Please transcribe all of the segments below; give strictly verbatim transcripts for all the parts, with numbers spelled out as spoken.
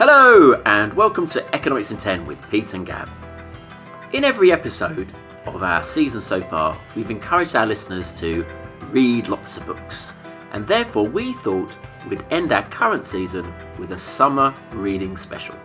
Hello and welcome to Economics in ten with Pete and Gav. In every episode of our season so far, we've encouraged our listeners to read lots of books, and therefore we thought we'd end our current season with a summer reading special.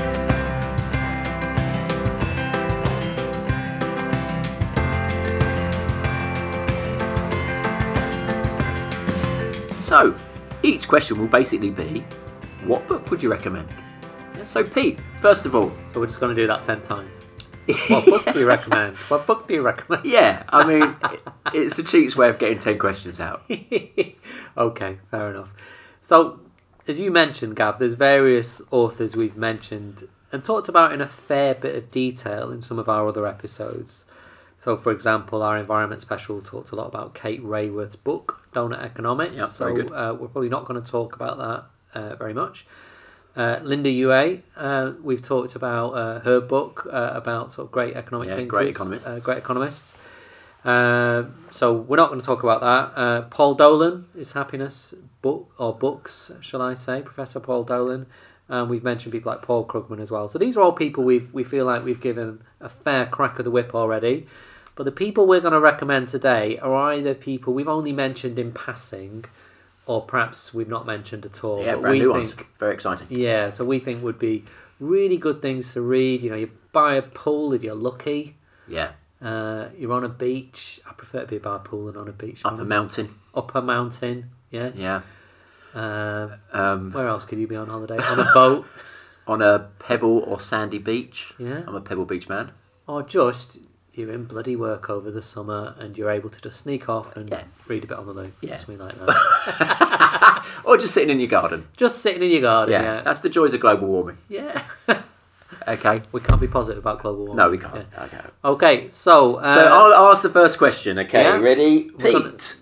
So, each question will basically be, what book would you recommend? So Pete, first of all... So we're just going to do that ten times. What book do you recommend? What book do you recommend? Yeah, I mean, it's a cheats way of getting ten questions out. Okay, fair enough. So, as you mentioned, Gav, there's various authors we've mentioned and talked about in a fair bit of detail in some of our other episodes. So, for example, our environment special talked a lot about Kate Raworth's book, Donut Economics. Yep, so very good. Uh, we're probably not going to talk about that uh, very much. Uh, Linda Yue, uh, we've talked about uh, her book uh, about sort of great economic Yeah, thinkers, great economists. Uh, great economists. Uh, so we're not going to talk about that. Uh, Paul Dolan, Is Happiness book or books, shall I say? Professor Paul Dolan. And we've mentioned people like Paul Krugman as well. So these are all people we we feel like we've given a fair crack of the whip already. But the people we're going to recommend today are either people we've only mentioned in passing, or perhaps we've not mentioned at all. Yeah, but brand we new think, ones. Very exciting. Yeah, so we think would be really good things to read. You know, you buy a pool if you're lucky. Yeah. Uh, you're on a beach. I prefer to be by a pool than on a beach. Up a mountain. Up a mountain, yeah. Yeah. Uh, Um, where else could you be on holiday? On a boat. on a pebble or sandy beach. Yeah. I'm a Pebble Beach man. Or just... you're in bloody work over the summer and you're able to just sneak off and Yeah. read a bit on the loo. Yeah. Something like that. Or just sitting in your garden. Just sitting in your garden, Yeah, yeah. that's the joys of global warming. Yeah. Okay. We can't be positive about global warming. No, we can't. Yeah. Okay. Okay, so... Uh, So I'll ask the first question, okay? yeah. Ready? We're gonna- Pete,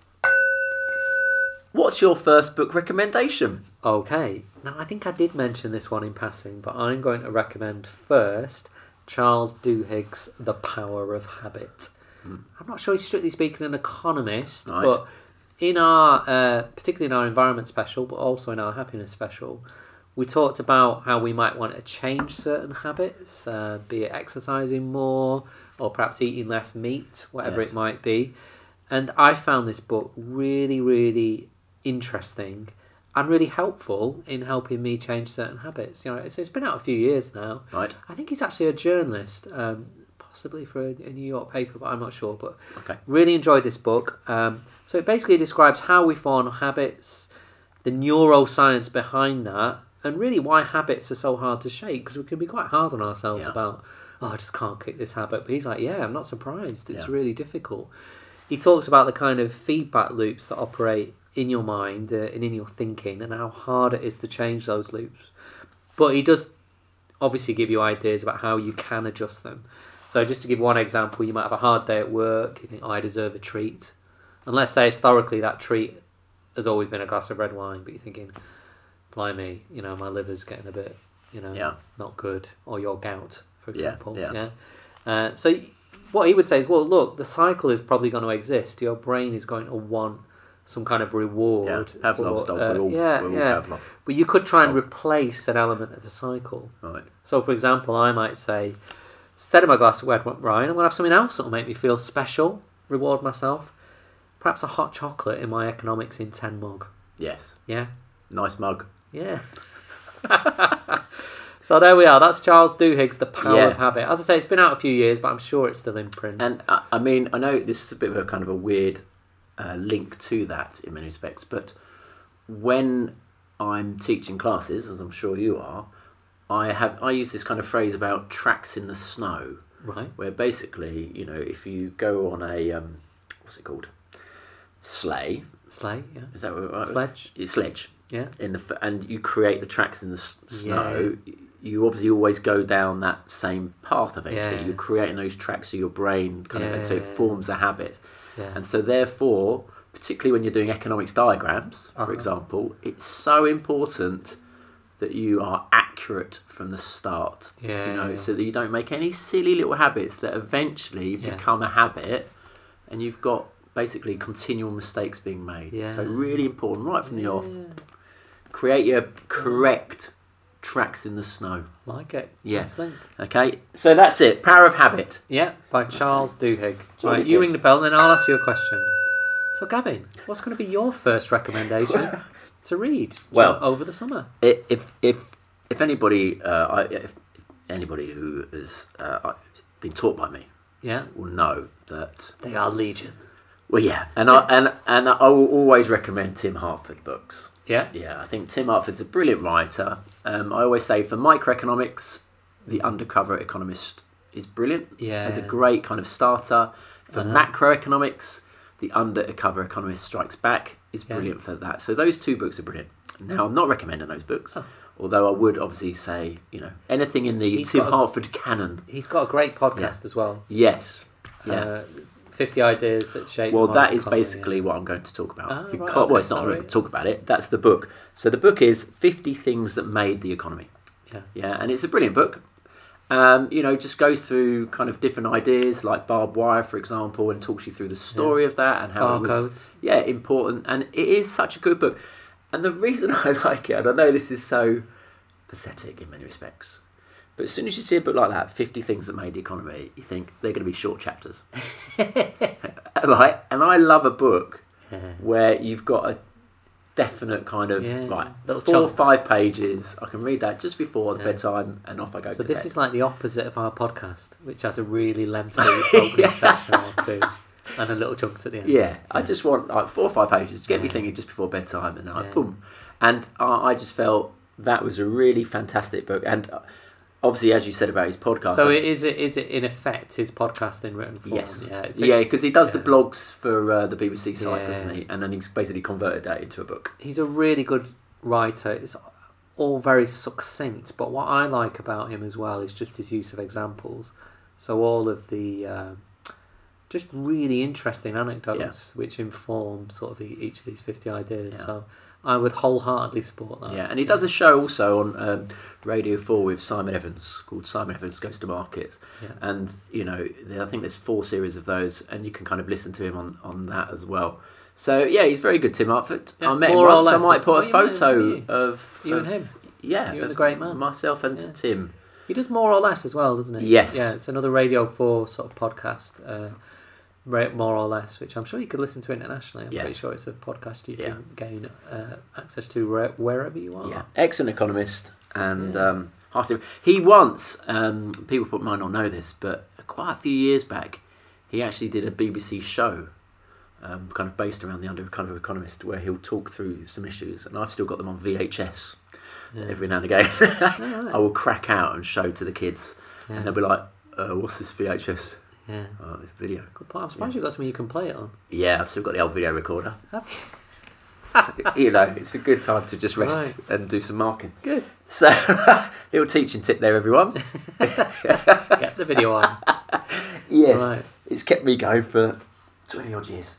what's your first book recommendation? Okay. Now, I think I did mention this one in passing, but I'm going to recommend first Charles Duhigg's The Power of Habit. Mm. I'm not sure he's strictly speaking an economist, Right. but in our, uh, particularly in our environment special, but also in our happiness special, we talked about how we might want to change certain habits, uh, be it exercising more or perhaps eating less meat, whatever Yes. it might be. And I found this book really, really interesting and really helpful in helping me change certain habits. You know, it's, it's been out a few years now. Right. I think he's actually a journalist, um, possibly for a, a New York paper, but I'm not sure. But Okay. really enjoyed this book. Um, so it basically describes how we form habits, the neuroscience behind that, and really why habits are so hard to shake, because we can be quite hard on ourselves Yeah. about, oh, I just can't kick this habit. But he's like, yeah, I'm not surprised. It's Yeah. really difficult. He talks about the kind of feedback loops that operate in your mind uh, and in your thinking, and how hard it is to change those loops. But he does obviously give you ideas about how you can adjust them. So just to give one example, you might have a hard day at work, you think, oh, I deserve a treat. And let's say historically that treat has always been a glass of red wine, but you're thinking, blimey, you know, my liver's getting a bit, you know, Yeah. not good. Or your gout, for Yeah, example. yeah. yeah? Uh, so what he would say is, well, look, the cycle is probably going to exist. Your brain is going to want some kind of reward. Yeah. Pavlov's for, dog. uh, We're all, yeah, we're all yeah. Pavlov. But you could try and Dog. replace an element of the cycle. Right. So, for example, I might say, instead of my glass of red wine, I'm going to have something else that will make me feel special, reward myself. Perhaps a hot chocolate in my Economics in ten mug. Yes. Yeah? Nice mug. Yeah. So there we are. That's Charles Duhigg's The Power Yeah. of Habit. As I say, it's been out a few years, but I'm sure it's still in print. And uh, I mean, I know this is a bit of a kind of a weird uh, link to that in many respects, but when I'm teaching classes, as I'm sure you are, I have I use this kind of phrase about tracks in the snow, Right. where basically, you know, if you go on a um, what's it called, sleigh, Sleigh, yeah. is that what, Sledge. It's sledge. Yeah. In the f- and you create the tracks in the s- snow. You obviously always go down that same path eventually. Yeah. You're creating those tracks so your brain kind of, and so it Yeah. forms a habit. Yeah. And so therefore, particularly when you're doing economics diagrams, for Uh-huh. example, it's so important that you are accurate from the start. Yeah, You know, yeah. so that you don't make any silly little habits that eventually Yeah. become a habit, and you've got basically continual mistakes being made. Yeah. So really important, right from the off. Yeah. Create your correct Tracks in the Snow. Like it. Yeah. Excellent. Okay, so that's it. Power of Habit. Yeah, by Charles Duhigg. Jolly Right, you good. ring the bell, and then I'll ask you a question. So, Gavin, what's going to be your first recommendation to read Well, over the summer? I- If if if anybody uh, I, if anybody who has uh, been taught by me Yeah, will know that. they are legion. Well, yeah, and I and and I will always recommend Tim Hartford books. Yeah, Yeah, I think Tim Hartford's a brilliant writer. Um, I always say for microeconomics, The Undercover Economist is brilliant. Yeah. It's a great kind of starter. For Uh-huh. macroeconomics, The Undercover Economist Strikes Back is Yeah. brilliant for that. So those two books are brilliant. Now, I'm not recommending those books, Oh. although I would obviously say, you know, anything in the He's Tim got a- Hartford canon. he's got a great podcast as well. Yes. Yeah. Uh, fifty Ideas that Shape Well, Modern that is Economy, basically yeah. what I'm going to talk about. Ah, right, Because- okay, well, it's not sorry. going to talk about it. That's the book. So the book is fifty Things That Made the Economy. Yeah. Yeah, and it's a brilliant book. Um, you know, just goes through kind of different ideas, like barbed wire, for example, and talks you through the story of that and how it was, Barcodes. yeah, important. And it is such a good book. And the reason I like it, and I know this is so pathetic in many respects, but as soon as you see a book like that, fifty Things That Made the Economy, you think they're going to be short chapters. Right? And I love a book Yeah. where you've got a definite kind of, Yeah, like, little four or chunks. five pages. I can read that just before Yeah. bedtime and off I go So to this bed. is like the opposite of our podcast, which has a really lengthy opening Yeah. section or two, and a little chunks at the end. Yeah, I just want like four or five pages to get me Yeah. thinking just before bedtime, and then like Yeah. boom. And I, I just felt that was a really fantastic book. And uh, obviously, as you said about his podcast, So I- it is it is it in effect his podcast in written form? yes, Yeah. It's a- yeah, because he does the yeah. blogs for uh, the B B C site, Yeah. doesn't he? And then he's basically converted that into a book. He's a really good writer. It's all very succinct, but what I like about him as well is just his use of examples. So all of the uh, just really interesting anecdotes which inform sort of the, each of these fifty ideas. Yeah. So I would wholeheartedly support that. Yeah, and he does a show also on um, Radio Four with Simon Evans called Simon Evans Goes to Markets, Yeah. and you know there- I think there's four series of those, and you can kind of listen to him on, on that as well. So yeah, he's very good, Tim Hartford. Yeah, I met him more or once. I less. might put Well, a you met him, photo didn't you? of You of- and him. Yeah, You and of the great man. myself and Yeah. Tim. He does more or less as well, doesn't he? Yes. Yeah, it's another Radio four sort of podcast, uh, Ra- more or less, which I'm sure you could listen to internationally. I'm pretty Yes. sure it's a podcast you Yeah. can gain uh, access to where- wherever you are. Yeah, excellent economist, and Yeah. um, hearty- he once um, people might not know this, but quite a few years back, he actually did a B B C show. Um, kind of based around the Undercover Economist, where he'll talk through some issues, and I've still got them on V H S. Yeah. Every now and again, Oh, right. I will crack out and show to the kids, Yeah. and they'll be like, uh, "What's this V H S? Yeah. Oh, this video." Good point. I'm surprised you've got something you can play it on. Yeah, I've still got the old video recorder. Have You know, it's a good time to just rest Right. and do some marking. you? Good. So, little teaching tip there, everyone. Get the video on. Yes, Right. it's kept me going for twenty odd years.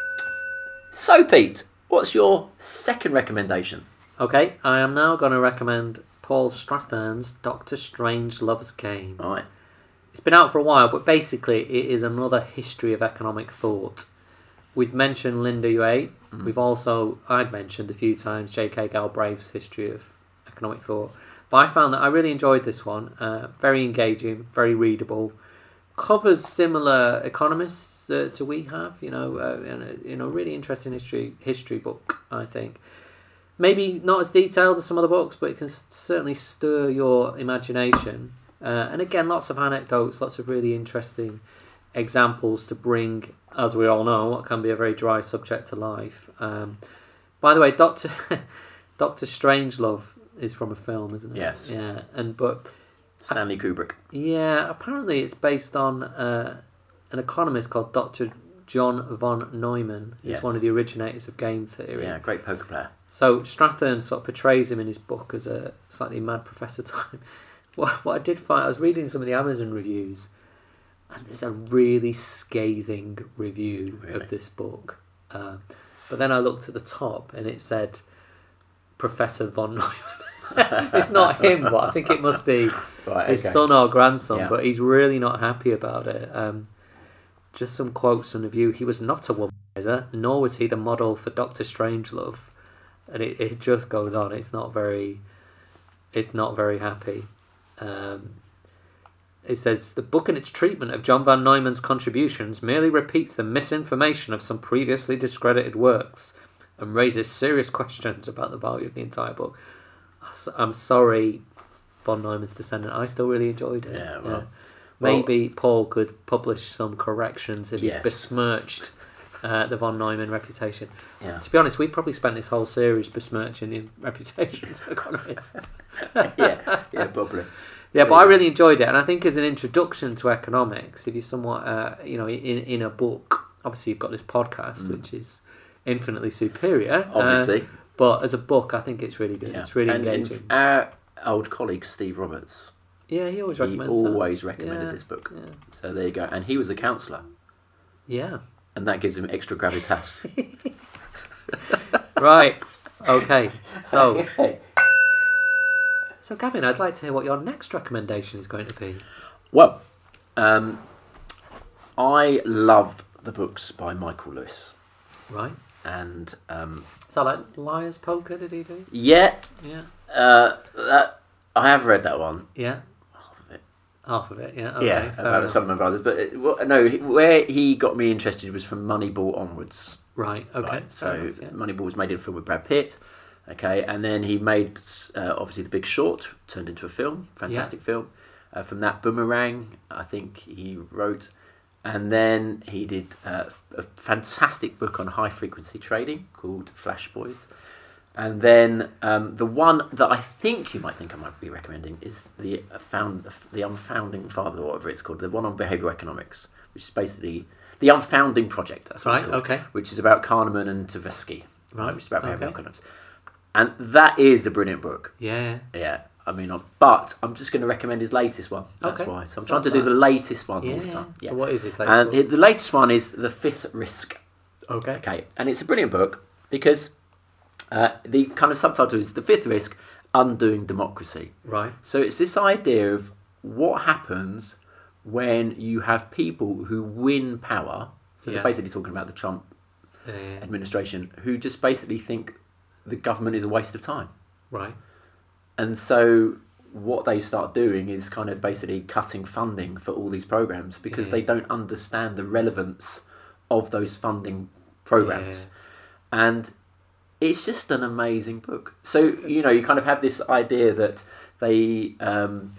So, Pete, what's your second recommendation? Okay, I am now going to recommend Paul Strathern's Doctor Strange Loves Game. All right. It's been out for a while, but basically it is another history of economic thought. We've mentioned Linda Yue. Mm. We've also, I've mentioned a few times, J K Galbraith's history of economic thought. But I found that I really enjoyed this one. Uh, very engaging, very readable. Covers similar economists uh, to we have, you know, uh, in a, in a really interesting history history book, I think. Maybe not as detailed as some other books, but it can s- certainly stir your imagination. Uh, and again, lots of anecdotes, lots of really interesting examples to bring, as we all know, what can be a very dry subject to life. Um, by the way, Doctor Doctor Strangelove is from a film, isn't it? Yes. Yeah, and but Stanley Kubrick. yeah, apparently it's based on uh, an economist called Doctor John von Neumann. He's Yes. one of the originators of game theory. Yeah, great poker player. So Strathern sort of portrays him in his book as a slightly mad professor type. What, what I did find, I was reading some of the Amazon reviews, and there's a really scathing review Really? of this book. Uh, but then I looked at the top, and it said Professor von Neumann. It's not him, but I think it must be Right, his okay. son or grandson. Yeah. But he's really not happy about it. Um, just some quotes from the review. He was not a womanizer, nor was he the model for Doctor Strangelove. And it, it just goes on. It's not very is not very happy. Um, it says, the book and its treatment of John von Neumann's contributions merely repeats the misinformation of some previously discredited works and raises serious questions about the value of the entire book. I'm sorry, von Neumann's descendant. I still really enjoyed it. Yeah, well, yeah. Maybe well, Paul could publish some corrections if yes. he's besmirched uh, the von Neumann reputation. Yeah. To be honest, we probably spent this whole series besmirching the reputations of economists. yeah, yeah, probably. Yeah, but I really enjoyed it, and I think as an introduction to economics, if you're somewhat, uh, you know, in in a book, obviously you've got this podcast, mm. which is infinitely superior. Obviously. Uh, but as a book, I think it's really good. Yeah. It's really and engaging. Our old colleague, Steve Roberts, yeah, he always he recommends always that. recommended yeah. this book. Yeah. So there you go. And he was a counsellor. Yeah. And that gives him extra gravitas. Right. Okay. So... So, Gavin, I'd like to hear what your next recommendation is going to be. Well, um, I love the books by Michael Lewis. Right. And... Um, is that like Liar's Poker, did he do? Yeah. Yeah. Uh, that, I have read that one. Yeah. Half of it. Half of it, yeah. Okay, yeah, about the Sutherland Brothers. But, it, well, no, where he got me interested was from Moneyball onwards. Right, okay. Right? So, enough, yeah. Moneyball was made in a film with Brad Pitt. Okay, and then he made, uh, obviously, The Big Short, turned into a film, fantastic yeah. film. Uh, from that, Boomerang, I think he wrote. And then he did uh, a fantastic book on high-frequency trading called Flash Boys. And then um, the one that I think you might think I might be recommending is the found the Unfounding Father, or whatever it's called, the one on behavioural economics, which is basically the Unfounding Project, that's what right, it's called, okay. which is about Kahneman and Tversky, right, which is about behavioural okay. economics. And that is a brilliant book. Yeah. Yeah. I mean, but I'm just going to recommend his latest one. That's okay. why. So I'm Sounds trying to do like... the latest one yeah. all the time. Yeah. So what is his latest and book? It, the latest one is The Fifth Risk. Okay. Okay. And it's a brilliant book because uh, the kind of subtitle is The Fifth Risk, Undoing Democracy. Right. So it's this idea of what happens when you have people who win power. So yeah. they're basically talking about the Trump yeah, yeah. administration, who just basically think the government is a waste of time. Right. And so what they start doing is kind of basically cutting funding for all these programs because yeah. they don't understand the relevance of those funding programs. Yeah. And it's just an amazing book. So, you know, you kind of have this idea that they um,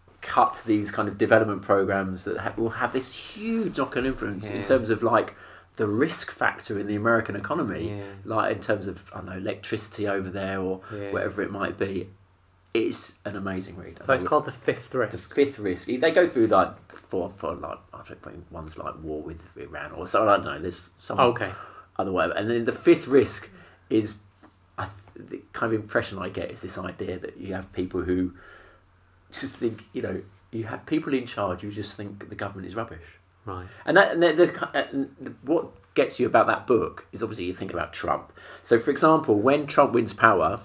cut these kind of development programs that ha- will have this huge knock-on influence yeah. in terms of like the risk factor in the American economy, yeah. like in terms of, I don't know, electricity over there or yeah. whatever it might be. It's an amazing read. So it's called The Fifth Risk. The Fifth Risk. They go through like four, four like I think one's like war with Iran or so. I don't know. There's some okay. other way, and then the Fifth Risk is, I th- the kind of impression I get is this idea that you have people who just think, you know, you have people in charge who just think the government is rubbish. Right. And, that, and, the, the, and what gets you about that book is obviously you're thinking about Trump. So, for example, when Trump wins power,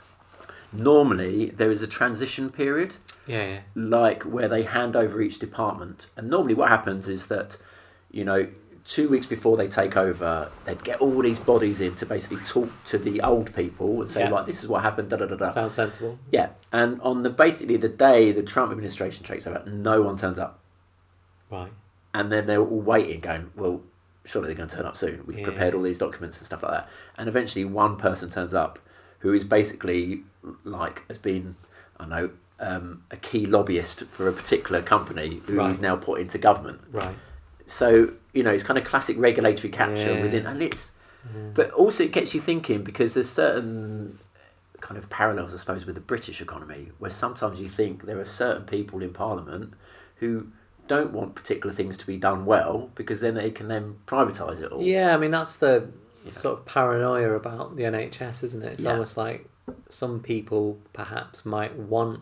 normally there is a transition period, yeah, yeah. like where they hand over each department. And normally what happens is that, you know, two weeks before they take over, they'd get all these bodies in to basically talk to the old people and say, yeah. like, this is what happened, da da da da. Sounds sensible. Yeah. And on the basically the day the Trump administration takes over, no one turns up. Right. And then they're all waiting, going, well, surely they're going to turn up soon. We've yeah. prepared all these documents and stuff like that. And eventually one person turns up who is basically, like, has been, I don't know, um, a key lobbyist for a particular company who right. is now put into government. Right. So, you know, it's kind of classic regulatory capture yeah. within, and it's, yeah. but also it gets you thinking because there's certain kind of parallels, I suppose, with the British economy, where sometimes you think there are certain people in Parliament who don't want particular things to be done well because then they can then privatise it all. Yeah, I mean, that's the you sort know. of paranoia about the N H S, isn't it? It's yeah. almost like some people perhaps might want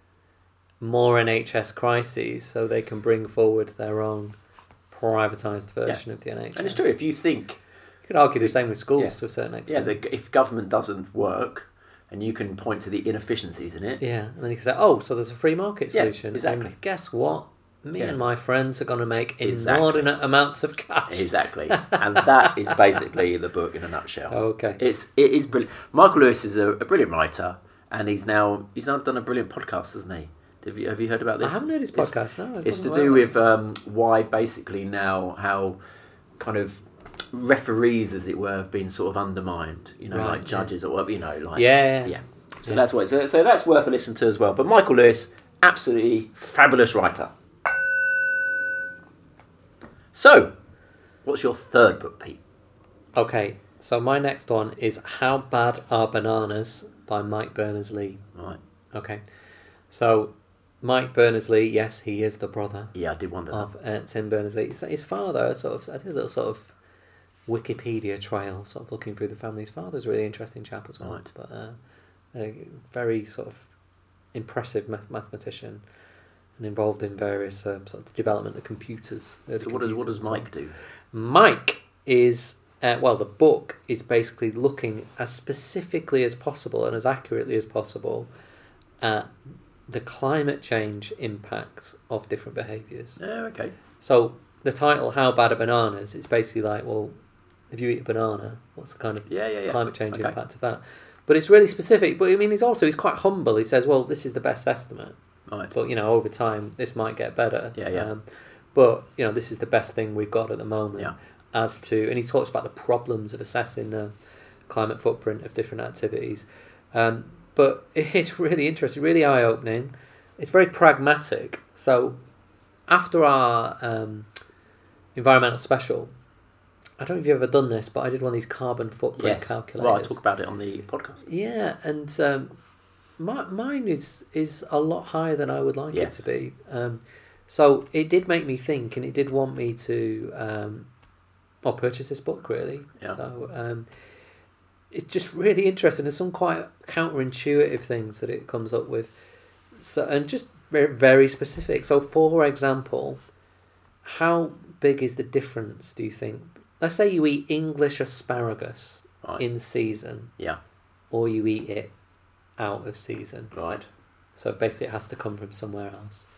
more N H S crises so they can bring forward their own privatised version yeah. of the N H S. And it's true, if you think... You could argue the same with schools yeah. to a certain Yeah, extent. the, if government doesn't work and you can point to the inefficiencies in it... Yeah, and then you can say, oh, so there's a free market solution. Yeah, exactly. And guess what? Me yeah. and my friends are going to make exactly. inordinate amounts of cash. Exactly. And that is basically the book in a nutshell. Okay. It's, it is brilliant. Michael Lewis is a, a brilliant writer, and he's now he's now done a brilliant podcast, hasn't he? Have you have you heard about this? I haven't heard his It's- podcast. No, It's to do with um, why basically now how kind of referees, as it were, have been sort of undermined. You know, Right, like judges or whatever. You know, like Yeah. yeah. So Yeah. that's what. So, so that's worth a listen to as well. But Michael Lewis, absolutely fabulous writer. So, what's your third book, Pete? Okay, so my next one is How Bad Are Bananas by Mike Berners-Lee. Right. Okay, so Mike Berners-Lee, yes, he is the brother Yeah, I did wonder. that. of uh, Tim Berners-Lee. His, his father, sort of, I did a little sort of Wikipedia trail, sort of looking through the family. His father's a really interesting chap as well, Right. but uh, a very sort of impressive math- mathematician and involved in various um, sort of development of computers. early So what does what computers does and so on. Mike do? Mike is, uh, well, the book is basically looking as specifically as possible and as accurately as possible at the climate change impacts of different behaviours. Yeah, okay. So the title, How Bad Are Bananas, it's basically like, well, if you eat a banana, what's the kind of Yeah, yeah, yeah. climate change Okay. impact of that? But it's really specific. But I mean, he's also, he's quite humble. He says, well, this is the best estimate. Right. But, you know, over time, this might get better. Yeah, yeah. Um, but, you know, this is the best thing we've got at the moment. Yeah. As to, and he talks about the problems of assessing the climate footprint of different activities. Um, but it's really interesting, really eye-opening. It's very pragmatic. So after our um, environmental special, I don't know if you've ever done this, but I did one of these carbon footprint Yes. calculators. Well, I talk about it on the podcast. Yeah, and um, my, mine is is a lot higher than I would like Yes. it to be. Um, so it did make me think, and it did want me to, um, well, purchase this book really. Yeah. So um, it's just really interesting. There's some quite counterintuitive things that it comes up with. So and just very very specific. So for example, how big is the difference? Do you think? Let's say you eat English asparagus Right. in season, Yeah. or you eat it out of season. Right. So basically, it has to come from somewhere else.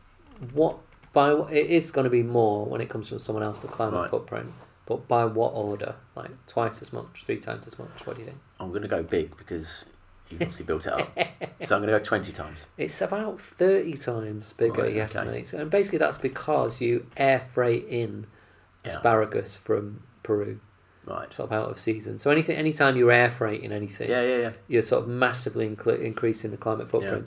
What by what- it is going to be more when it comes from someone else, the climate Right. footprint. But by what order? Like twice as much, three times as much. What do you think? I'm going to go big because you obviously built it up. So I'm going to go twenty times. It's about thirty times bigger, Right, he okay. estimates, and basically that's because you air freight in Yeah. asparagus from Peru, Right. sort of out of season. So anything, anytime you're air freighting anything, Yeah, yeah, yeah. you're sort of massively incre- increasing the climate footprint.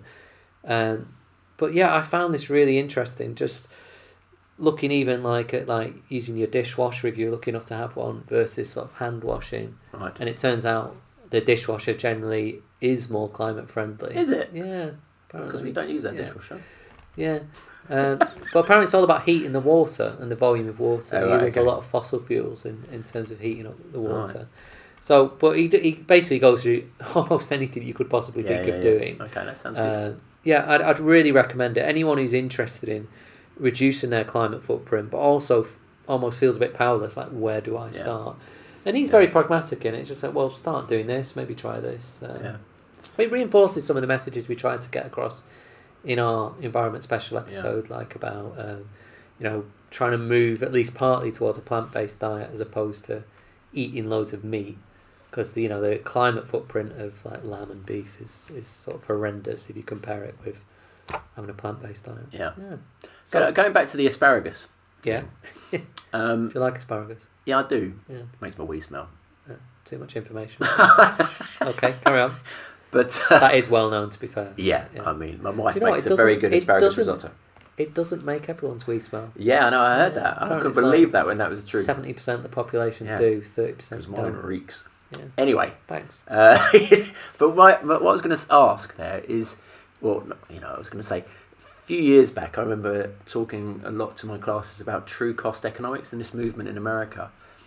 Um, but yeah, I found this really interesting. Just looking even like at like using your dishwasher if you're lucky enough to have one versus sort of hand washing, Right. and it turns out the dishwasher generally is more climate friendly. Is it? Yeah, Because apparently. we don't use that yeah. dishwasher. Yeah. Um, but apparently it's all about heating the water and the volume of water. Oh, he right, uses okay. a lot of fossil fuels in, in terms of heating up the Right. water. So, but he, d- he basically goes through almost anything you could possibly Yeah, think yeah, of yeah. doing. Okay, that sounds good. Uh, yeah, I'd, I'd really recommend it. Anyone who's interested in reducing their climate footprint, but also f- almost feels a bit powerless, like, where do I Yeah. start? And he's Yeah. very pragmatic in it. It's just like, well, start doing this, maybe try this. Um, Yeah. It reinforces some of the messages we tried to get across in our environment special episode, like about, um, you know, trying to move at least partly towards a plant-based diet as opposed to eating loads of meat. Because, you know, the climate footprint of like lamb and beef is, is sort of horrendous if you compare it with having a plant-based diet. Yeah. Yeah. So So, going back to the asparagus. yeah. Um, Do you like asparagus? yeah, I do. Yeah. Makes my wee smell. Uh, too much information. Okay, carry on. But uh, That is well known, to be fair. yeah, Yeah. I mean, my wife Do you know what, makes it a very doesn't- good it asparagus doesn't- risotto. It doesn't make everyone's wee smell. Yeah, I know. I heard Yeah, that. I apparently couldn't it's like believe that when that was true. Seventy percent of the population Yeah. do, thirty percent Because mine don't. reeks. Yeah. Anyway, Thanks. uh, but my, my, what I was going to ask there is, well, no, you know, I was going to say, a few years back, I remember talking a lot to my classes about true cost economics and this movement in America,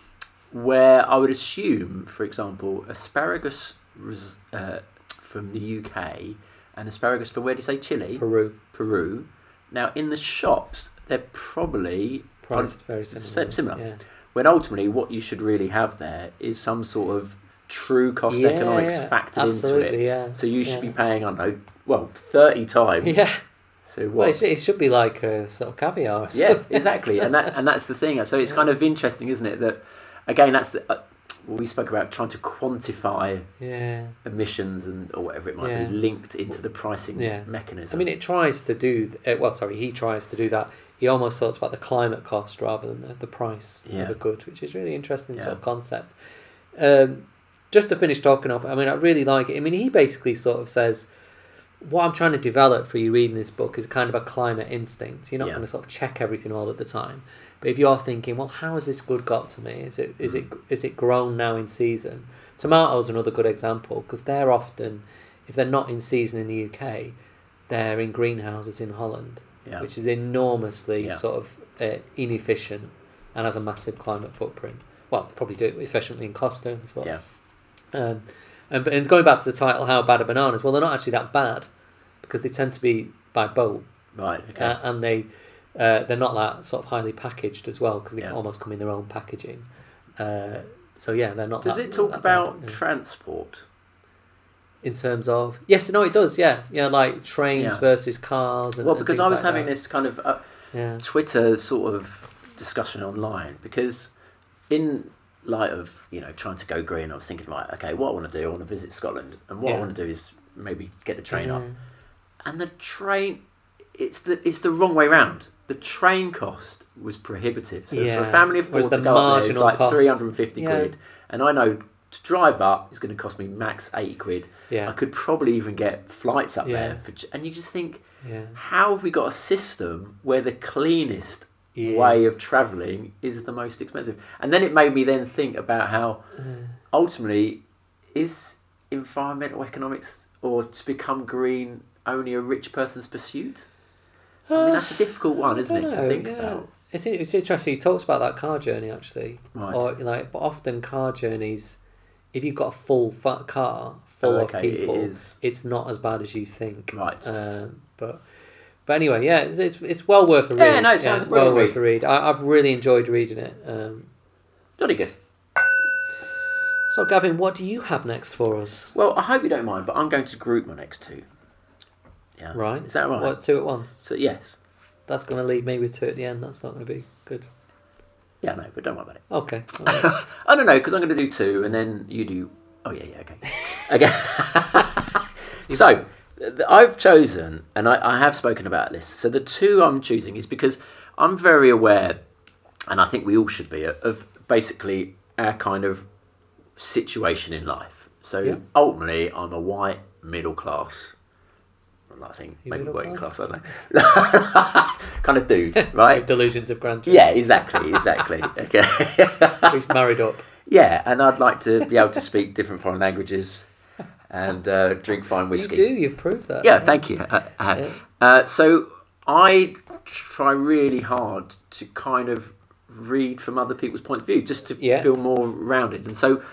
where I would assume, for example, asparagus res- uh, from the U K and asparagus from, where did you say, Chile? Peru. Peru. Now, in the shops, they're probably Priced very similar. sim- similar. Yeah. When ultimately what you should really have there is some sort of true cost Yeah, economics yeah, factored absolutely, into it. yeah. So you should Yeah. be paying, I don't know, well, thirty times. Yeah. So Well, what? it should, it should be like a sort of caviar or Yeah, something. exactly. And that and that's the thing. So it's Yeah. kind of interesting, isn't it? That, again, that's the... Uh, we spoke about trying to quantify yeah. emissions and or whatever it might Yeah. be linked into the pricing Yeah. mechanism. I mean, it tries to do. Uh, well, sorry, he tries to do that. He almost talks about the climate cost rather than the, the price Yeah. of a good, which is really interesting Yeah. sort of concept. Um, just to finish talking off, I mean, I really like it. I mean, he basically sort of says, what I'm trying to develop for you reading this book is kind of a climate instinct. You're not Yeah. going to sort of check everything all at the time. But if you're thinking, well, how has this good got to me? Is it is it is it grown now in season? Tomatoes are another good example because they're often, if they're not in season in the U K, they're in greenhouses in Holland, Yeah. which is enormously Yeah. sort of uh, inefficient and has a massive climate footprint. Well, they probably do it efficiently in Costa as well. Yeah. Um, and, but- and going back to the title, How Bad Are Bananas? Well, they're not actually that bad because they tend to be by boat. Right. Okay. Uh, and they uh, they're not that sort of highly packaged as well because they Yeah. almost come in their own packaging. Uh, so yeah, they're not. Does that, it talk that about bad, yeah. transport? In terms of yes, no, it does. Yeah, yeah, like trains Yeah. versus cars. And, Well, and because things I was like having that. this kind of uh, Yeah, Twitter sort of discussion online because in light of, you know, trying to go green, I was thinking, right, okay, what I want to do, I want to visit Scotland, and what I Yeah. want to do is maybe get the train up. Yeah. And the train, it's the it's the wrong way round. The train cost was prohibitive. So Yeah. for a family of four Whereas to the go up there, it's marginal like cost- three hundred fifty Yeah. quid. And I know to drive up is going to cost me max eighty quid. Yeah. I could probably even get flights up Yeah. there. For, ch- and you just think, Yeah. how have we got a system where the cleanest Yeah. way of travelling is the most expensive? And then it made me then think about how ultimately is environmental economics or to become green only a rich person's pursuit? I mean, that's a difficult one, isn't it, don't to know, think yeah. about? It's, it's interesting. He talks about that car journey actually, Right. or like, but often car journeys, if you've got a full fa- car full Oh, of okay, it people, is. it's not as bad as you think. Right. Um, but but anyway, yeah, it's, it's it's well worth a read. Yeah, no, it sounds it's a well brilliant worth a read. I, I've really enjoyed reading it. Um, Jolly good. so Gavin, what do you have next for us? Well, I hope you don't mind, but I'm going to group my next two. Yeah. Right. Is that right? What, two at once? So, yes. That's going to leave me with two at the end. That's not going to be good. Yeah, no, but don't worry about it. Okay. All right. I don't know, because I'm going to do two, and then you do... Oh, yeah, yeah, okay. Okay. So, th- I've chosen, and I, I have spoken about this, so the two I'm choosing is because I'm very aware, and I think we all should be, of basically our kind of situation in life. So, Yeah. ultimately, I'm a white, middle class... I think You maybe middle working class? class, I don't know. Kind of dude, right? With delusions of grandeur. Yeah, exactly, exactly. Okay. He's married up. Yeah, and I'd like to be able to speak different foreign languages and uh, drink fine whiskey. You do. You've proved that. Yeah, thank you. I, I have. Yeah. Uh, so I try really hard to kind of read from other people's point of view, just to Yeah. feel more rounded. And so,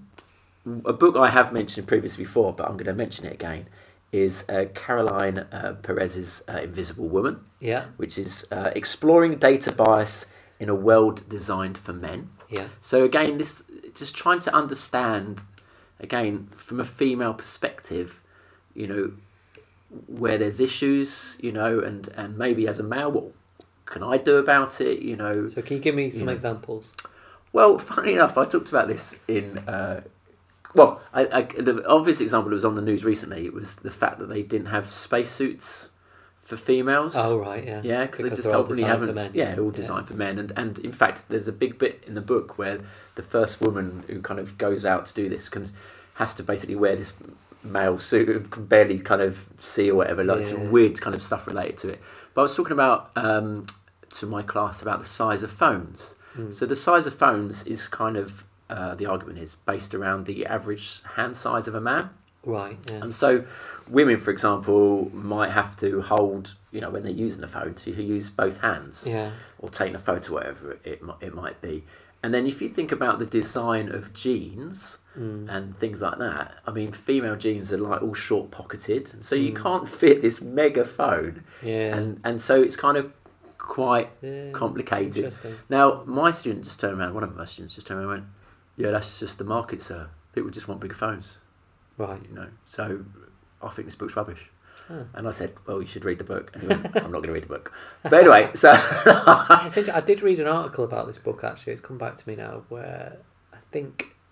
a book I have mentioned previously before, but I'm going to mention it again, is uh, Caroline uh, Perez's uh, Invisible Woman, Yeah. which is uh, exploring data bias in a world designed for men. Yeah. So again, this just trying to understand, again, from a female perspective, you know, where there's issues, you know, and, and maybe as a male, what can I do about it, you know? So can you give me some know. examples? Well, funny enough, I talked about this in... Uh, well, I, I, the obvious example that was on the news recently, it was the fact that they didn't have spacesuits for females. Oh right, yeah. Yeah, because they just they're all ultimately designed haven't. for men. Yeah, all designed for men, and and in fact, there's a big bit in the book where the first woman who kind of goes out to do this can has to basically wear this male suit and can barely kind of see or whatever. Like Yeah. some weird kind of stuff related to it. But I was talking about um, to my class about the size of phones. Mm. So the size of phones is kind of uh, the argument is based around the average hand size of a man. Right. Yeah. And so women, for example, might have to hold, you know, when they're using a phone, to use both hands Yeah. or taking a photo, whatever it, mi- it might be. And then if you think about the design of jeans Mm. and things like that, I mean, female jeans are like all short pocketed. And so you Mm. can't fit this mega phone. Yeah. And, and so it's kind of quite yeah. complicated. Interesting. Now, my student just turned around, one of my students just turned around and went, yeah, that's just the market, sir. People just want bigger phones. Right. You know, so I think this book's rubbish. Huh. And I said, well, you should read the book. And he went, I'm not going to read the book. But anyway, so... I think I did read an article about this book actually. It's come back to me now where I think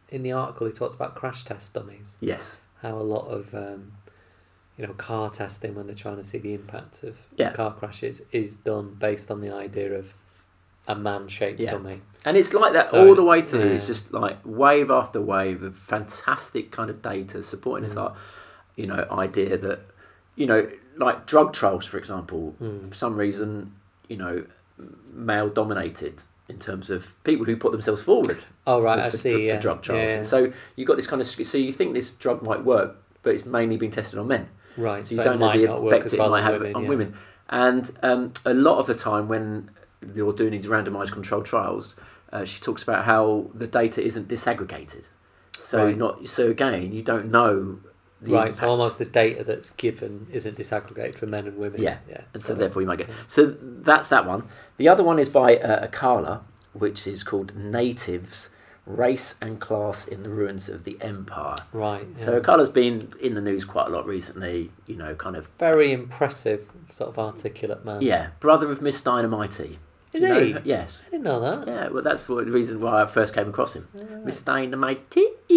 in the article he talked about crash test dummies. Yes. How a lot of um, you know car testing when they're trying to see the impact of Yeah. car crashes is done based on the idea of a man-shaped Yeah. dummy. And it's like that So, all the way through. yeah. It's just like wave after wave of fantastic kind of data supporting this, Mm. like, you know, idea that, you know, like drug trials, for example, Mm. for some reason, you know, male dominated in terms of people who put themselves forward. Oh right, for, I for, see. for yeah. drug trials. Yeah. And so you got this kind of, so you think this drug might work, but it's mainly been tested on men. Right, So you so don't it know might the not work effect as it well might on have women, on yeah. women. And um, a lot of the time when you're doing these randomised controlled trials, uh, she talks about how the data isn't disaggregated. So Right. not so again, you don't know the Right, impact. so almost the data that's given isn't disaggregated for men and women. Yeah, yeah. and so got it. therefore you might get. So that's that one. The other one is by uh, Akala, which is called Natives: Race and Class in the Ruins of the Empire. Right. So yeah. Akala's been in the news quite a lot recently. You know, kind of Very impressive, sort of articulate man. yeah, brother of Miss Dynamite. Is You know he? her? Yes. I didn't know that. Yeah, well, that's what, the reason why I first came across him. Right. Miss Dynamite.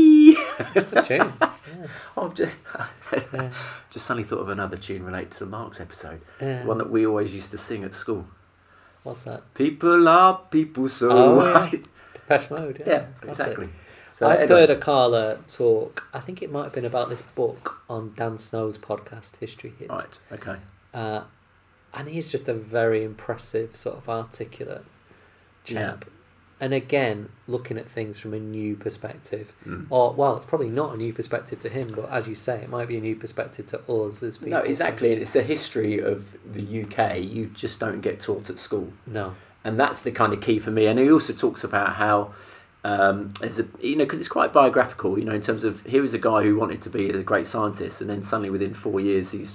Good tune. Yeah. I've just, Yeah. just suddenly thought of another tune related to the Marx episode. Yeah. One that we always used to sing at school. What's that? People are people, so Oh, why? yeah. Depeche Mode. Yeah, Yeah, Classic. exactly. So I've anyway. heard Akala talk. I think it might have been about this book on Dan Snow's podcast, History Hit. Right, okay. Uh, and he's just a very impressive, sort of articulate chap. And again, looking at things from a new perspective. Mm. Or, well, it's probably not a new perspective to him, but as you say, it might be a new perspective to us as people. No, exactly. And it's a history of the U K you just don't get taught at school. No. And that's the kind of key for me. And he also talks about how, um, as a, you know, because it's quite biographical, you know, in terms of here was a guy who wanted to be a great scientist, and then suddenly within four years he's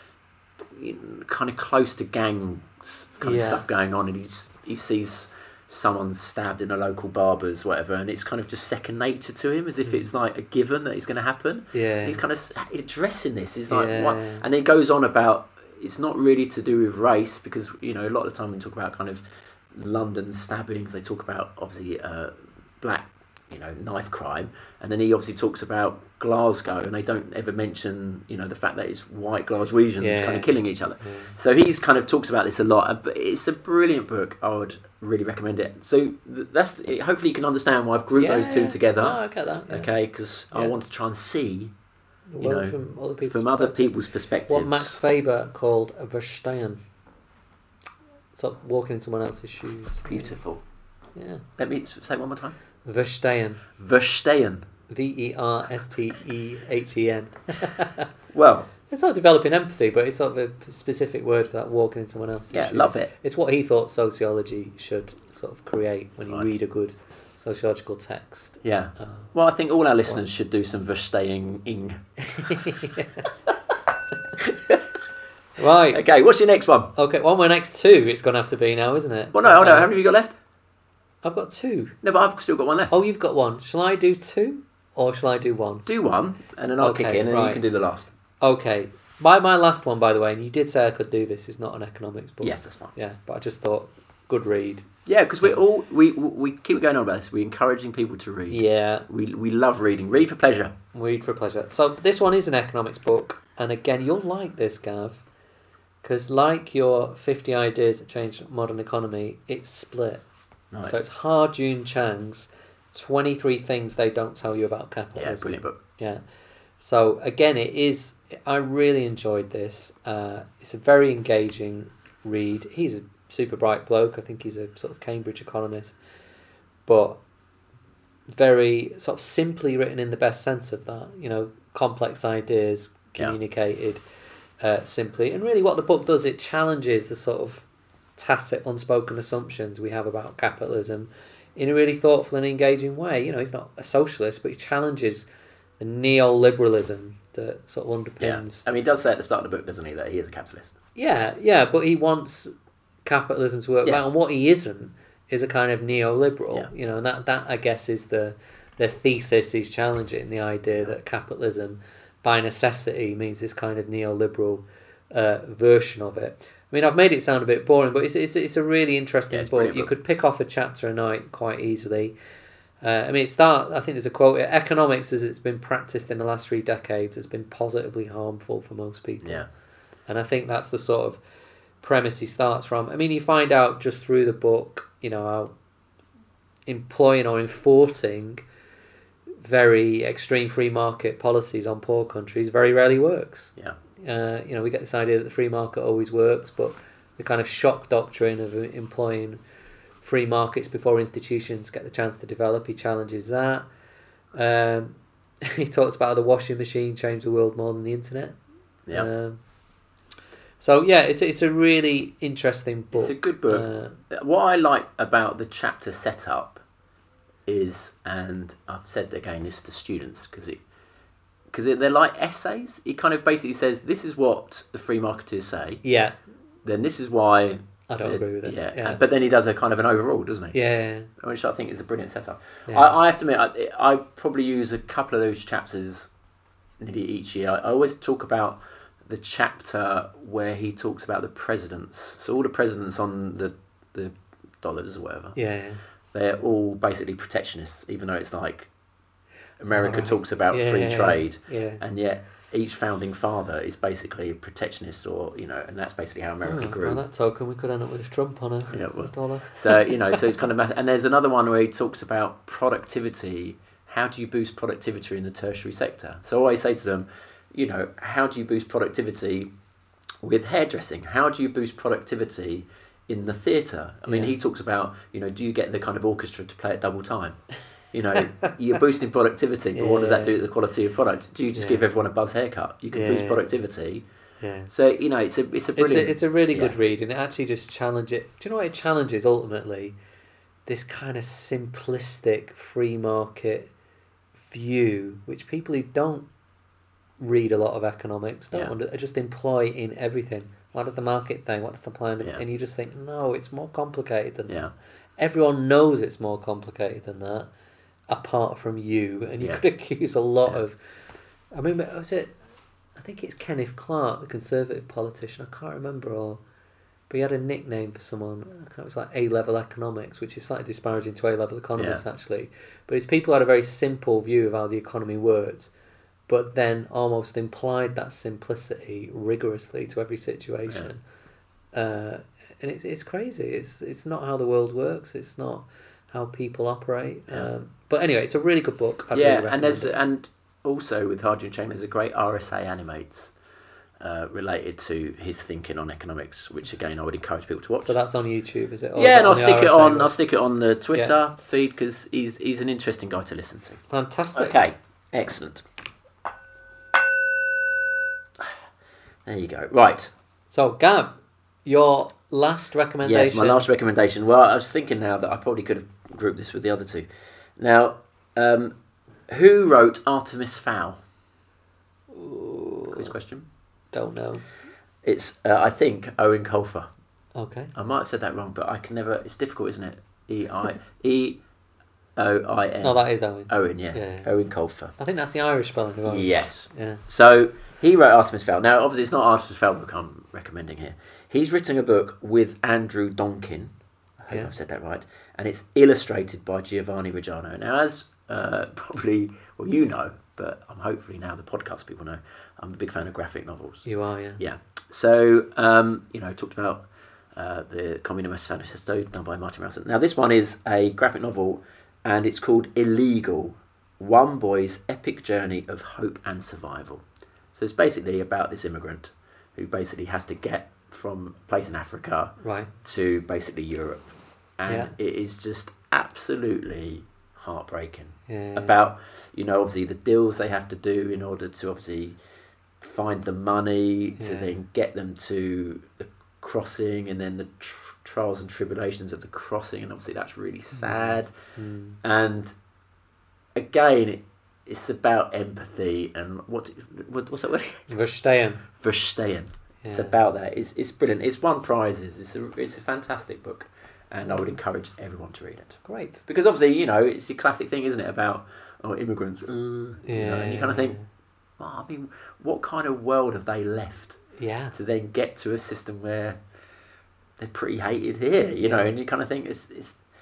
you know, kind of close to gangs kind Yeah. of stuff going on, and he's he sees someone stabbed in a local barber's, whatever, and it's kind of just second nature to him, as if Mm. it's like a given that it's going to happen. Yeah. He's kind of addressing this. He's like, Yeah. what? And then it goes on about it's not really to do with race, because you know a lot of the time when we talk about kind of London stabbings, they talk about obviously uh, black, you know, knife crime, and then he obviously talks about Glasgow, and they don't ever mention you know the fact that it's white Glaswegians Yeah. kind of killing each other. Yeah. So he's kind of talks about this a lot, but it's a brilliant book. I would really recommend it. So th- that's hopefully you can understand why I've grouped those two Yeah. together. No, I get that. Yeah. Okay, because I Yeah. want to try and see The you world know, from other people's from other perspective. people's perspectives. What Max Faber called a Verstehen. Sort of walking in someone else's shoes. Beautiful. Yeah. Let me s- say it one more time. Verstehen. Verstehen. V E R S T E H E N. Well, It's not developing empathy, but it's sort of a specific word for that, walking in someone else's yeah, shoes. love it. It's what he thought sociology should sort of create when you Right. read a good sociological text. Yeah. Uh, Well, I think all our listeners should do some Verstehen-ing. right. Okay, what's your next one? Okay, well, my next two, it's going to have to be now, isn't it? Well, no, hold on. Okay. How many have you got left? I've got two. No, but I've still got one left. Oh, you've got one. Shall I do two or shall I do one? Do one, and then I'll Okay, kick in, and then you right. can do the last. Okay. My my last one, by the way, and you did say I could do this, is not an economics book. Yes, that's fine. Yeah, but I just thought, good read. Yeah, because we're all we we keep going on about this. We're encouraging people to read. Yeah, We we love reading. Read for pleasure. read for pleasure. So this one is an economics book, and again, you'll like this, Gav, because like your fifty Ideas That Changed the Modern Economy, it's split. Right. So it's Ha Jun Chang's twenty-three Things They Don't Tell You About Capitalism. Yeah, brilliant book. Yeah. So again, it is. I really enjoyed this. Uh, it's a very engaging read. He's a super bright bloke. I think he's a sort of Cambridge economist, but very sort of simply written in the best sense of that. You know, complex ideas Yeah. communicated uh, simply. And really, what the book does, it challenges the sort of tacit, unspoken assumptions we have about capitalism in a really thoughtful and engaging way. You know, he's not a socialist, but he challenges the neoliberalism that sort of Yeah. underpins. I mean, he does say at the start of the book, doesn't he, that he is a capitalist. Yeah, yeah, but he wants capitalism to work Yeah. well, and what he isn't is a kind of neoliberal. Yeah. You know, and that that I guess is the the thesis he's challenging, the idea that capitalism by necessity means this kind of neoliberal uh, version of it. I mean, I've made it sound a bit boring, but it's it's, it's a really interesting Yeah, it's a book. brilliant You book. could pick off a chapter a night quite easily. Uh, I mean, it start. I think there's a quote: "Economics, as it's been practiced in the last three decades, has been positively harmful for most people." Yeah. And I think that's the sort of premise he starts from. I mean, you find out just through the book, you know, how employing or enforcing very extreme free market policies on poor countries very rarely works. Yeah. Uh, you know, we get this idea that the free market always works, but the kind of shock doctrine of employing free markets before institutions get the chance to develop, he challenges that. Um, he talks about how the washing machine changed the world more than the internet. Yeah. Um, so yeah, it's it's a really interesting book. It's a good book. Uh, what I like about the chapter setup is, and I've said again this to students because it because they're like essays. It kind of basically says this is what the free marketers say. Yeah. Then this is why. I don't it, agree with it. Yeah. yeah. But then he does a kind of an overall, doesn't he? Yeah. Which I think is a brilliant setup. Yeah. I, I have to admit, I, I probably use a couple of those chapters nearly each year. I, I always talk about the chapter where he talks about the presidents. So all the presidents on the the dollars or whatever. Yeah. They're all basically protectionists, even though it's like America Right. talks about yeah, free trade, Yeah. and yet each founding father is basically a protectionist, or you know, and that's basically how America Oh, grew. on that token, we could end up with Trump on a Yeah, well, dollar. So you know, so it's kind of math- and there's another one where he talks about productivity. How do you boost productivity in the tertiary sector? So I always say to them, you know, how do you boost productivity with hairdressing? How do you boost productivity in the theatre? I mean, Yeah. he talks about, you know, do you get the kind of orchestra to play at double time? You know, you're boosting productivity, but what does that do to the quality of product? Do you just Yeah. give everyone a buzz haircut? You can Yeah. boost productivity. Yeah. So, you know, it's a it's a It's brilliant... a, it's a really good yeah. read, and it actually just challenges. Do you know what it challenges ultimately? This kind of simplistic free market view, which people who don't read a lot of economics don't Yeah. under, just employ in everything. What does the market think? What does the plan? Yeah. And you just think, no, it's more complicated than Yeah. that. Everyone knows it's more complicated than that, apart from you. And you Yeah. could accuse a lot Yeah. of. I mean, was it? I think it's Kenneth Clark, the Conservative politician. I can't remember all, but he had a nickname for someone. I can't, it was like A-level economics, which is slightly disparaging to A-level economists Yeah. actually. But it's people who had a very simple view of how the economy works, but then almost implied that simplicity rigorously to every situation. Uh, and it's it's crazy. It's it's not how the world works. It's not how people operate. Yeah. Um, but anyway, it's a really good book. I'd yeah, really and recommend there's it. and also with Hadrian Chain, there's a great R S A animates uh, related to his thinking on economics, which again I would encourage people to watch. So that's on YouTube, is it? Or is yeah, it and I'll the stick it R S A on. web? I'll stick it on the Twitter feed because he's he's an interesting guy to listen to. Fantastic. Okay, excellent. There you go. Right. So, Gav, your last recommendation. Yes, my last recommendation. Well, I was thinking now that I probably could have grouped this with the other two. Now, um, who wrote Artemis Fowl? Ooh, Quiz question. don't know. It's, uh, I think, Owen Colfer. Okay. I might have said that wrong, but I can never... It's difficult, isn't it? E I E O I N. No, that is Owen. Owen, yeah. Yeah. Owen Colfer. I think that's the Irish spelling of Owen. Yes. Yeah. So he wrote Artemis Fowl. Now, obviously, it's not Artemis Fowl book I'm recommending here. He's written a book with Andrew Donkin. I hope Yeah. I've said that right. And it's illustrated by Giovanni Reggiano. Now, as uh, probably, well, you know, but I'm hopefully now the podcast people know, I'm a big fan of graphic novels. You are, yeah. Yeah. So, um, you know, talked about uh, the Communist Manifesto done by Martin Rowson. Now, this one is a graphic novel, and it's called Illegal, One Boy's Epic Journey of Hope and Survival. So it's basically about this immigrant who basically has to get from a place in Africa Right. to basically Europe. And Yeah. it is just absolutely heartbreaking. Yeah. About, you know, obviously the deals they have to do in order to obviously find the money to Yeah. then get them to the crossing, and then the tr- trials and tribulations of the crossing, and obviously that's really sad. Mm. And again, it, it's about empathy and what, what what's that word? Verstehen. Verstehen. It's Yeah. about that. It's it's brilliant. It's won prizes. It's a it's a fantastic book, and I would encourage everyone to read it. Great. Because obviously, you know, it's your classic thing, isn't it? About oh, immigrants. Uh, you Yeah. know, and you kind of think, oh, I mean, what kind of world have they left Yeah. to then get to a system where they're pretty hated here? You know, Yeah. and you kind of think it's it's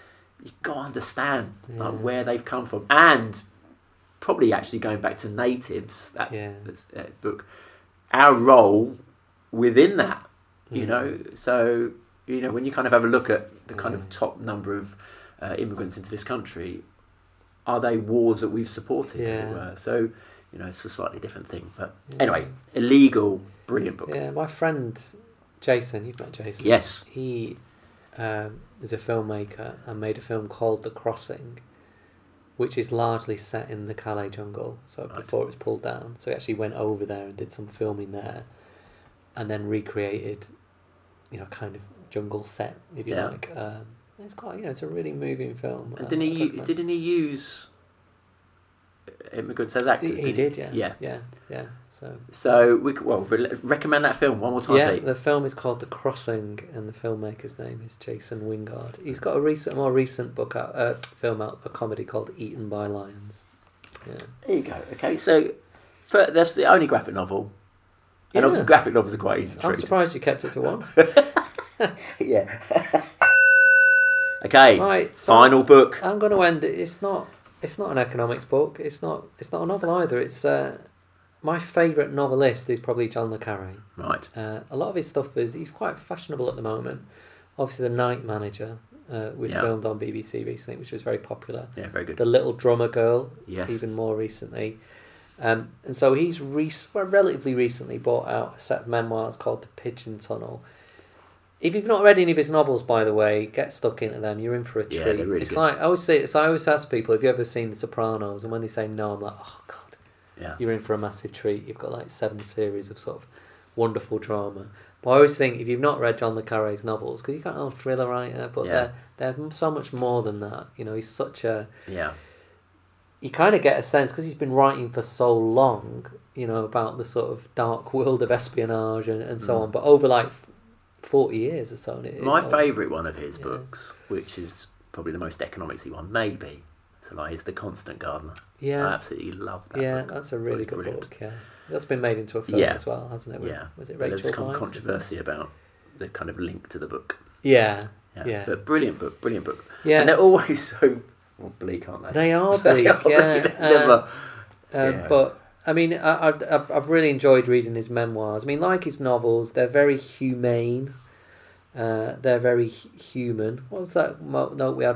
you've got to understand Yeah. like where they've come from, and probably actually going back to Natives, that, Yeah. that book, our role within that, you Yeah. know. So, you know, when you kind of have a look at the kind Yeah. of top number of uh, immigrants into this country, are they wars that we've supported, as it Yeah. were? So, you know, it's a slightly different thing. But Yeah. anyway, Illegal, brilliant book. Yeah, my friend Jason, you've met Jason. Yes. He um, is a filmmaker and made a film called The Crossing, which is largely set in the Calais jungle. So Right. before it was pulled down, so he actually went over there and did some filming there, and then recreated, you know, kind of jungle set, if you Yeah. like. Um, it's quite, you know, it's a really moving film. And Uh, didn't I he? recommend- Didn't he use immigrants as actors? He, he didn't did, yeah, Yeah. yeah, yeah. So So we c- well re- recommend that film one more time. yeah, Pete. the film is called The Crossing, and the filmmaker's name is Jason Wingard. He's got a recent, more recent book out, uh, film out, a comedy called Eaten by Lions. Yeah, There you go. Okay, so for, that's the only graphic novel, and Yeah. obviously graphic novels are quite easy to I'm read. surprised you kept it to one. Yeah. Okay. Right, so Final book. I'm going to end it. It's not. It's not an economics book. It's not. It's not a novel either. It's uh, my favourite novelist is probably John le Carré. Right. Uh, a lot of his stuff is he's quite fashionable at the moment. Obviously, The Night Manager uh, was Yeah. filmed on B B C recently, which was very popular. Yeah. Very good. The Little Drummer Girl, Yes. even more recently. Um, and so he's rec- well, relatively recently brought out a set of memoirs called The Pigeon Tunnel. If you've not read any of his novels, by the way, get stuck into them. You're in for a treat. Yeah, they're really it's good. like I always say. It's, I always ask people, have you ever seen The Sopranos? And when they say no, I'm like, oh god, Yeah. you're in for a massive treat. You've got like seven series of sort of wonderful drama. But I always think if you've not read John le Carré's novels, because you can't, oh, thriller writer, but Yeah. they're they're so much more than that. You know, he's such a. Yeah. You kind of get a sense because he's been writing for so long, you know, about the sort of dark world of espionage and, and so Mm. on. But over like f- forty years or so. and It, My it, favourite one of his Yeah. books, which is probably the most economicsy one, maybe. So like, is The Constant Gardener. Yeah, I absolutely love that. yeah, book. that's a really It's good brilliant. book. Yeah, that's been made into a film Yeah. as well, hasn't it? With, Yeah. was it But Rachel there's some Weisz, isn't it? controversy about the kind of link to the book. Yeah, Yeah. Yeah. But brilliant book, brilliant book. yeah. And they're always so well, bleak, aren't they? They are bleak. They are yeah, bleak. uh, Never- uh, Yeah. but I mean, I, I've I've I've really enjoyed reading his memoirs. I mean, like his novels, they're very humane. Uh, they're very hu- human. What was that mo- note we had?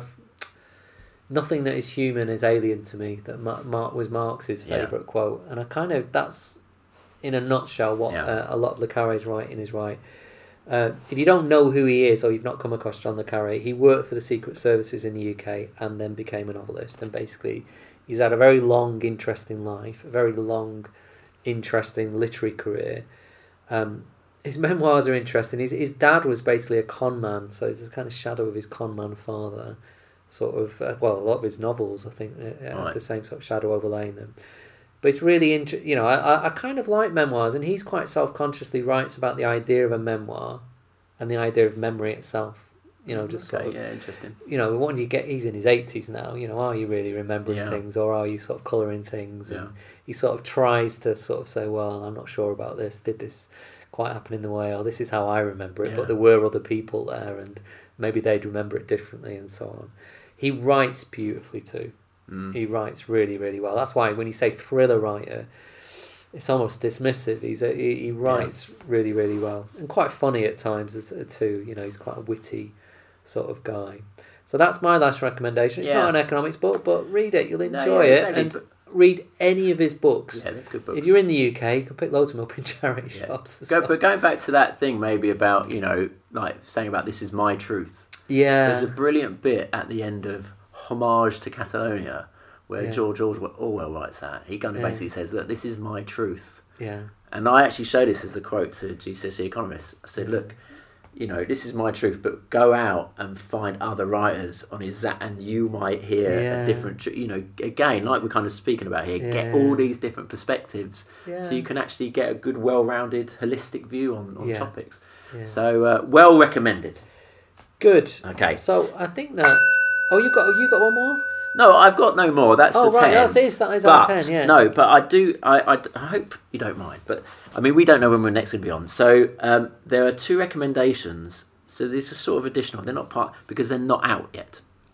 Nothing that is human is alien to me. That Mark, Mark was Marx's Yeah. favourite quote, and I kind of that's in a nutshell what Yeah. uh, a lot of le Carré's writing is right. Uh, if you don't know who he is or you've not come across John le Carré, he worked for the Secret Services in the U K and then became a novelist. And basically, he's had a very long, interesting life, a very long, interesting literary career. Um, his memoirs are interesting. His his dad was basically a con man, so it's a kind of shadow of his con man father. Sort of, uh, well, a lot of his novels, I think, uh, have Right. the same sort of shadow overlaying them. But it's really, int- you know, I, I- I kind of like memoirs, and he's quite self-consciously writes about the idea of a memoir and the idea of memory itself. You know, just okay, sort of, yeah, interesting. you know, when you get, he's in his eighties now, you know, are you really remembering Yeah. things, or are you sort of colouring things? Yeah. And he sort of tries to sort of say, well, I'm not sure about this, did this quite happen in the way, or this is how I remember it, Yeah. but there were other people there, and maybe they'd remember it differently, and so on. He writes beautifully too. Mm. He writes really, really well. That's why when you say thriller writer, it's almost dismissive. He's a, he, he writes really, really well, and quite funny at times as, uh, too. You know, he's quite a witty sort of guy. So that's my last recommendation. It's Yeah. not an economics book, but read it. You'll No, enjoy yeah, it, exactly, and but- read any of his books. Yeah, they're good books. If you're in the U K, you can pick loads of them up in charity Yeah. shops as Go, well. but going back to that thing maybe about, you know, like saying about this is my truth. Yeah, There's a brilliant bit at the end of Homage to Catalonia where Yeah. George Orwell writes that. He kind of Yeah. basically says that this is my truth. yeah, And I actually showed this as a quote to G C S E economists. I said, look, you know, this is my truth, but go out and find other writers on exact, and you might hear Yeah. a different, tr- you know, again, like we're kind of speaking about here, get Yeah. all these different perspectives yeah. so you can actually get a good, well-rounded, holistic view on, on Yeah. topics. yeah. So, uh, well recommended. Good. Okay. So I think that. Oh, you got you got one more. No, I've got no more. That's Oh the right, ten. that's it. That is But, out of ten. Yeah. no, but I do, I, I, I hope you don't mind. But, I mean, we don't know when we're next going to be on. So, um, there are two recommendations. So, these are sort of additional. They're not part, because they're not out yet.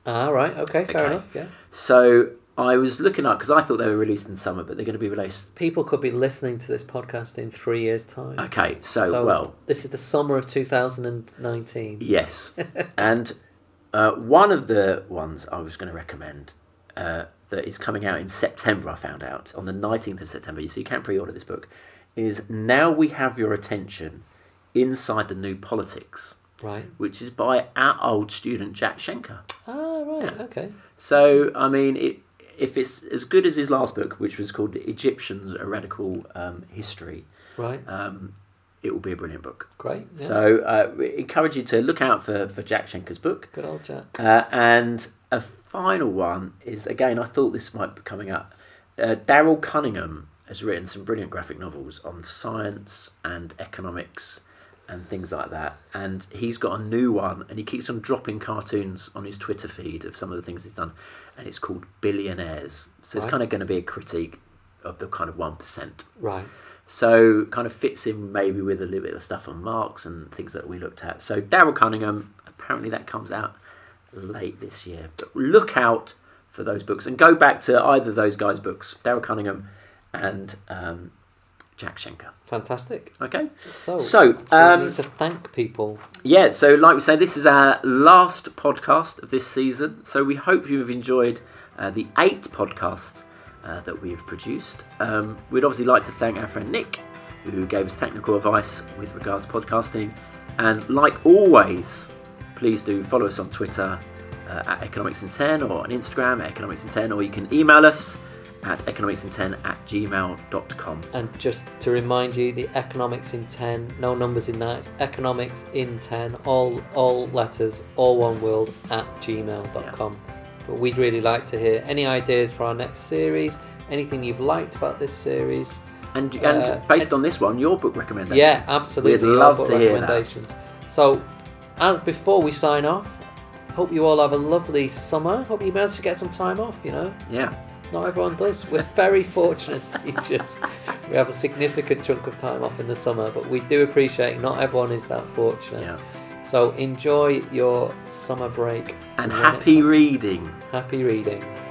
Ah, right. Okay, fair Okay. enough, yeah. So I was looking up, because I thought they were released in summer, but they're going to be released... People could be listening to this podcast in three years' time. Okay, so, well... This is the summer of two thousand nineteen. Yes. And uh, one of the ones I was going to recommend uh, that is coming out in September, I found out, on the nineteenth of September, so you can pre-order this book, is Now We Have Your Attention, Inside the New Politics, Right. which is by our old student Jack Schenker. Ah, right, Yeah. okay. So, I mean, it, if it's as good as his last book, which was called The Egyptians, A Radical um, History, Right. um, it will be a brilliant book. Great. Yeah. So, uh, we encourage you to look out for, for Jack Schenker's book. Good old Jack. Uh, and a final one is, again, I thought this might be coming up. Uh, Daryl Cunningham has written some brilliant graphic novels on science and economics and things like that. And he's got a new one, and he keeps on dropping cartoons on his Twitter feed of some of the things he's done. And it's called Billionaires. So it's Right. kind of going to be a critique of the kind of one percent. Right. So kind of fits in maybe with a little bit of stuff on Marx and things that we looked at. So Daryl Cunningham, apparently that comes out late this year. But look out for those books and go back to either of those guys' books, Daryl Cunningham and um, Jack Schenker. Fantastic. Okay? So, So, we um, need to thank people. Yeah, so like we say, this is our last podcast of this season. So we hope you've enjoyed uh, the eight podcasts uh, that we've produced. Um, we'd obviously like to thank our friend Nick, who gave us technical advice with regards to podcasting. And like always, please do follow us on Twitter uh, at Economics in ten, or on Instagram at Economics in ten, or you can email us at economics in ten at gmail dot com. And just to remind you, the economics in ten, no numbers in that, it's economics in ten, all all letters, all one word, at gmail dot com. Yeah. But we'd really like to hear any ideas for our next series, anything you've liked about this series. And, and uh, based and, on this one, your book recommendations. Yeah, absolutely. We'd love to hear that. So, and before we sign off, hope you all have a lovely summer. Hope you manage to get some time off, you know. Yeah. Not everyone does. We're very fortunate as teachers. We have a significant chunk of time off in the summer, but we do appreciate not everyone is that fortunate. Yeah. So enjoy your summer break. And happy reading. Happy reading.